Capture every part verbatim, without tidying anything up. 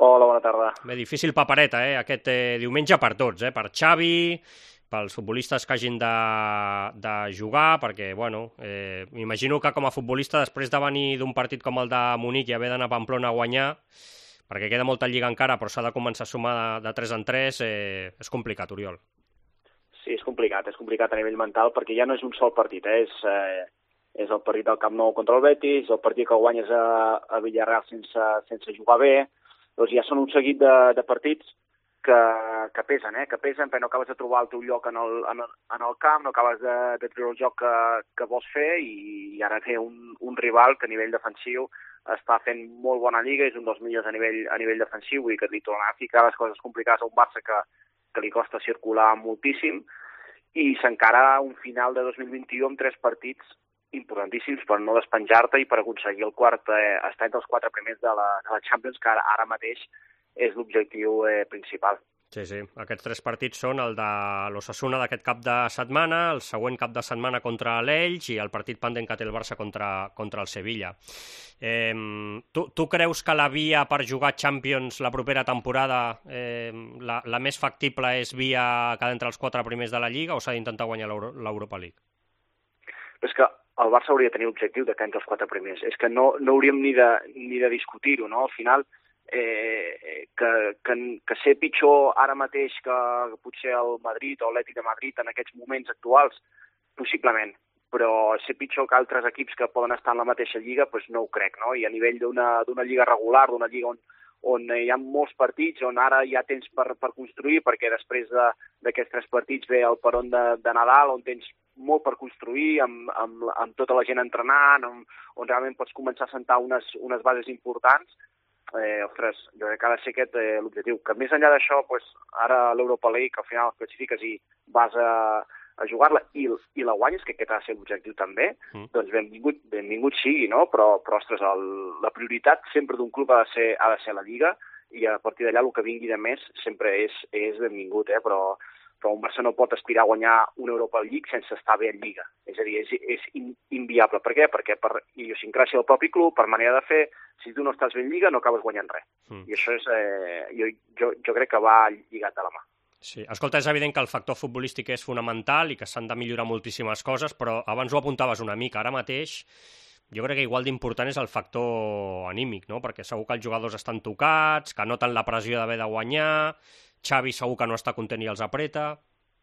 Hola, bona tarda. Bé, difícil papereta, eh, aquest eh, diumenge per tots, eh, per Xavi, pels futbolistes que hagin de, de jugar, perquè, bueno, eh, m'imagino que com a futbolista, després de venir d'un partit com el de Munic i haver d'anar a Pamplona a guanyar, perquè queda molta lliga encara, però s'ha de començar a sumar de, de tres en tres, eh, és complicat, Oriol. Sí, és complicat, és complicat a nivell mental, perquè ja no és un sol partit, eh? és, eh, és el partit del Camp Nou contra el Betis, el partit que guanyes a, a Villarreal sense, sense jugar bé, doncs ja són un seguit de, de partits que, que pesen, eh? que pesen, perquè no acabes de trobar el teu lloc en el, en el, en el camp, no acabes de, de treure el joc que, que vols fer, i, i ara té un, un rival que a nivell defensiu està fent molt bona lliga, és un dels millors a nivell, a nivell defensiu, i que li tornarà a ficar les coses complicades a un Barça que, que li costa circular moltíssim, i s'encara un final de dos mil vint-i-u amb tres partits importantíssims per no despenjar-te i per aconseguir el quart, eh, estar entre els quatre primers de la, de la Champions, que ara, ara mateix és l'objectiu eh, principal. Sí, sí. Aquests tres partits són el de l'Osasuna d'aquest cap de setmana, el següent cap de setmana contra l'Elx i el partit pendent que té el Barça contra, contra el Sevilla. Eh, tu, tu creus que la via per jugar Champions la propera temporada, eh, la, la més factible és via quedar entre els quatre primers de la Lliga, o s'ha d'intentar guanyar l'Europa League? És que el Barça hauria de tenir l'objectiu de quedar entre els quatre primers. És que no, no hauríem ni de, ni de discutir-ho, no? Al final, eh, que, que, que ser pitjor ara mateix que potser el Madrid o l'Atlètic de Madrid en aquests moments actuals, possiblement, però ser pitjor que altres equips que poden estar en la mateixa lliga, doncs no ho crec, no? I a nivell d'una d'una lliga regular, d'una lliga on, on hi ha molts partits, on ara hi ha temps per, per construir, perquè després d'aquests tres partits ve el peron de, de Nadal, on tens molt per construir, amb, amb, amb tota la gent entrenant, on, on realment pots començar a sentar unes, unes bases importants. Eh, ostres, jo crec que ha de ser aquest eh, l'objectiu. Que més enllà d'això, pues, ara l'Europa League, al final classifiques i vas a, a jugar-la i, i la guanyes, que aquest ha de ser l'objectiu també, mm. doncs benvingut, benvingut sigui, no? Però, però ostres, el, la prioritat sempre d'un club ha de ser, ha de ser la Lliga, i a partir d'allà el que vingui de més sempre és, és benvingut, eh? Però però un Barça no pot aspirar a guanyar una Europa League sense estar bé en Lliga. És a dir, és, és in, inviable. Per què? Perquè per idiosincràsia del propi club, per manera de fer, si tu no estàs bé en Lliga no acabes guanyant res. Mm. I això és, eh, jo, jo, jo crec que va lligat de la mà. Sí, escolta, és evident que el factor futbolístic és fonamental i que s'han de millorar moltíssimes coses, però abans ho apuntaves una mica. Ara mateix jo crec que igual d'important és el factor anímic, no? Perquè segur que els jugadors estan tocats, que noten la pressió d'haver de guanyar, Xavi segur que no està content i els apreta.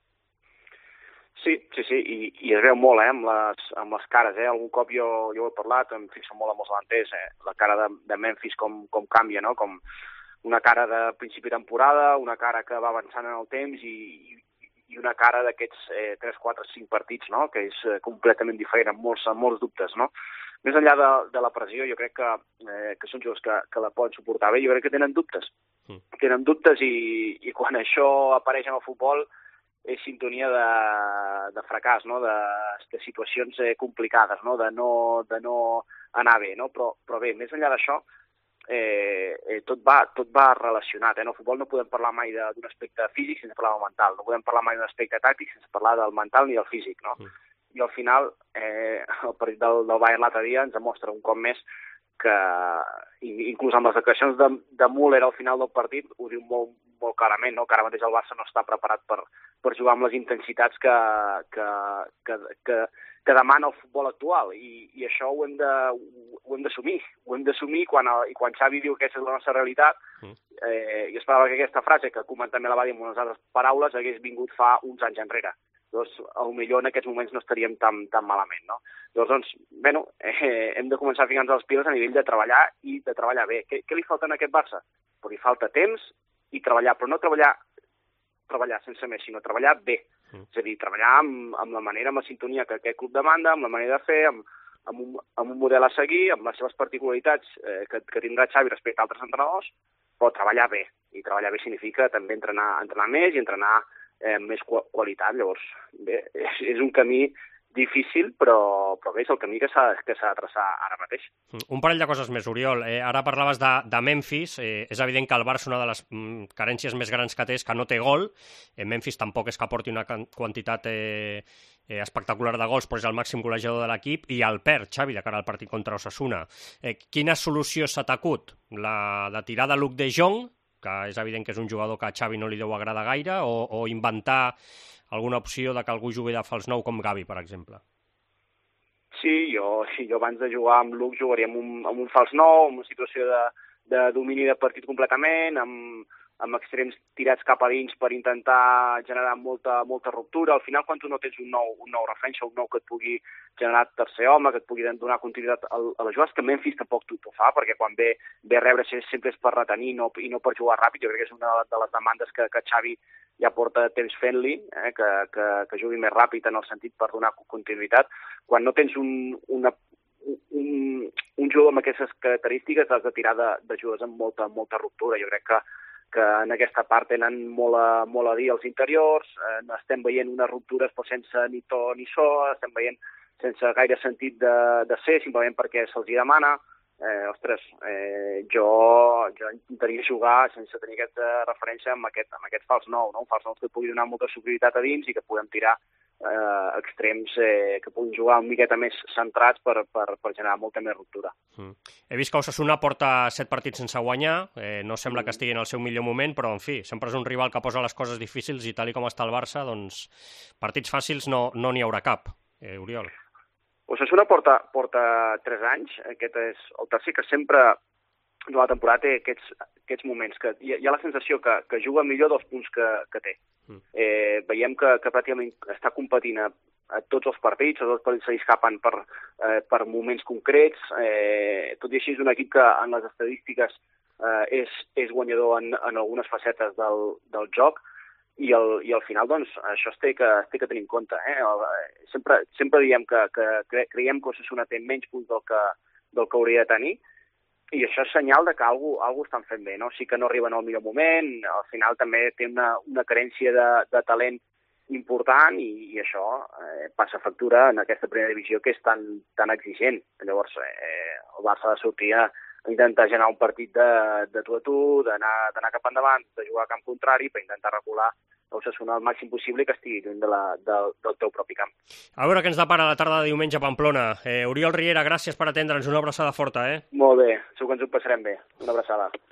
Sí, sí, sí, i, i es veu molt, eh, amb les, amb les cares, eh? Algun cop jo, jo ho he parlat, em fixo molt amb els davanters, eh? La cara de, de Memphis com, com canvia, no? Com una cara de principi de temporada, una cara que va avançant en el temps i, i una cara d'aquests eh, tres, quatre, cinc partits, no? Que és eh, completament diferent, amb molts, amb molts dubtes, no? Més enllà de, de la pressió, jo crec que, eh, que són jugadors que, que la poden suportar bé, jo crec que tenen dubtes. Mm. Tenen dubtes i, i quan això apareix en el futbol és sintonia de, de fracàs, no? de, de situacions eh, complicades, no? De, no, de no anar bé. No? Però, però bé, més enllà d'això, eh, eh, tot, va, tot va relacionat. Eh? En el futbol no podem parlar mai d'un aspecte físic sense parlar del mental, no podem parlar mai d'un aspecte tàctic sense parlar del mental ni del físic. No? Mm. I al final, eh, el partit del, del Bayern l'altre dia ens demostra un cop més que, inclús amb les declaracions de, de Müller al final del partit, ho diu molt, molt clarament, no? Que ara mateix el Barça no està preparat per, per jugar amb les intensitats que, que, que, que, que demana el futbol actual, i, i això ho hem de, ho hem d'assumir, ho hem d'assumir quan, el, i quan Xavi diu que aquesta és la nostra realitat, eh, jo esperava que aquesta frase, que Koeman també la va dir amb unes altres paraules, hagués vingut fa uns anys enrere. Doncs, potser en aquests moments no estaríem tan, tan malament, no? Llavors, doncs, bueno, eh, hem de començar a ficar-nos les piles a nivell de treballar i de treballar bé. Què, què li falta a aquest Barça? Però li falta temps i treballar, però no treballar treballar sense més, sinó treballar bé. Mm. És a dir, treballar amb, amb la manera, amb la sintonia que aquest club demanda, amb la manera de fer, amb, amb, un, amb un model a seguir, amb les seves particularitats eh, que, que tindrà Xavi respecte a altres entrenadors, però treballar bé. I treballar bé significa també entrenar, entrenar més i entrenar eh, més qualitat. Llavors, bé, és, és un camí difícil, però, però bé, és el camí que s'ha que s'ha de traçar ara mateix. Un parell de coses més, Oriol. Eh, ara parlaves de, de Memphis. Eh, és evident que el Barça una de les mm, carències més grans que té és que no té gol. Eh, Memphis tampoc és que aporti una quantitat eh, eh, espectacular de gols, però és el màxim golejador de l'equip, i el perd, Xavi, de cara al partit contra Osasuna. Eh, quina solució s'ha tacut? La de tirar de Luc de Jong, que és evident que és un jugador que a Xavi no li deu agradar gaire, o, o inventar alguna opció de que algú jugui de fals nou com Gavi, per exemple? Sí, jo, sí, jo abans de jugar amb Luc jugaria amb un, amb un fals nou, amb una situació de, de domini de partit completament, amb, amb extrems tirats cap a dins per intentar generar molta, molta ruptura. Al final, quan tu no tens un nou, un nou referència, un nou que et pugui generar tercer home, que et pugui donar continuïtat a, a les jugades, que Memphis tampoc tu t'ho fa, perquè quan ve, ve a rebre sempre és per retenir no, i no per jugar ràpid. Jo crec que és una de les demandes que, que Xavi ja porta temps fent-li, eh, que, que, que jugui més ràpid en el sentit per donar continuïtat. Quan no tens un, una, un, un jugador amb aquestes característiques, has de tirar de, de jugadors amb molta, molta ruptura. Jo crec que, que en aquesta part tenen molt a, molt a dir els interiors, eh, estem veient unes ruptures però sense ni to ni so, estem veient sense gaire sentit de, de ser, simplement perquè se'ls hi demana. Eh, ostres, eh, jo, jo intentaria jugar sense tenir aquesta referència amb aquest, amb aquest fals nou, no? Un fals nou que pugui donar molta superioritat a dins i que puguem tirar eh, extrems eh, que puguin jugar una miqueta més centrats per, per, per generar molta més ruptura. Mm. He vist que Osasuna porta set partits sense guanyar, eh, no sembla que estigui en el seu millor moment, però en fi, sempre és un rival que posa les coses difícils i tal i com està el Barça, doncs partits fàcils no no n'hi haurà cap, eh, Oriol. Osasuna porta, porta tres anys, aquest és el tercer, que sempre de la temporada té aquests, aquests moments, que hi ha, hi ha la sensació que, que juga millor dels punts que, que té. Mm. Eh, veiem que, que pràcticament està competint a, a tots els partits, a tots els partits se li escapen per, eh, per moments concrets, eh, tot i així és un equip que en les estadístiques eh, és, és guanyador en, en algunes facetes del, del joc, i al, i al final, doncs, això es té que, es té que tenir en compte. Eh? El, sempre, sempre diem que, que creiem que Osasuna té menys punts del que, del que hauria de tenir, i això és senyal de que alguna cosa estan fent bé, no? Sí que no arriben al millor moment, al final també té una, una carència de, de talent important i, i això eh, passa factura en aquesta primera divisió que és tan, tan exigent. Llavors, eh, el Barça ha de sortir a intentar generar un partit de, de tu a tu, d'anar cap endavant, de jugar a camp contrari per intentar recular Osasuna al màxim possible i que estigui lluny de la, de, del teu propi camp. A veure què ens depara la tarda de diumenge a Pamplona. Eh, Oriol Riera, gràcies per atendre'ns. Una abraçada forta, eh? Molt bé, segur que ens ho passarem bé. Una abraçada.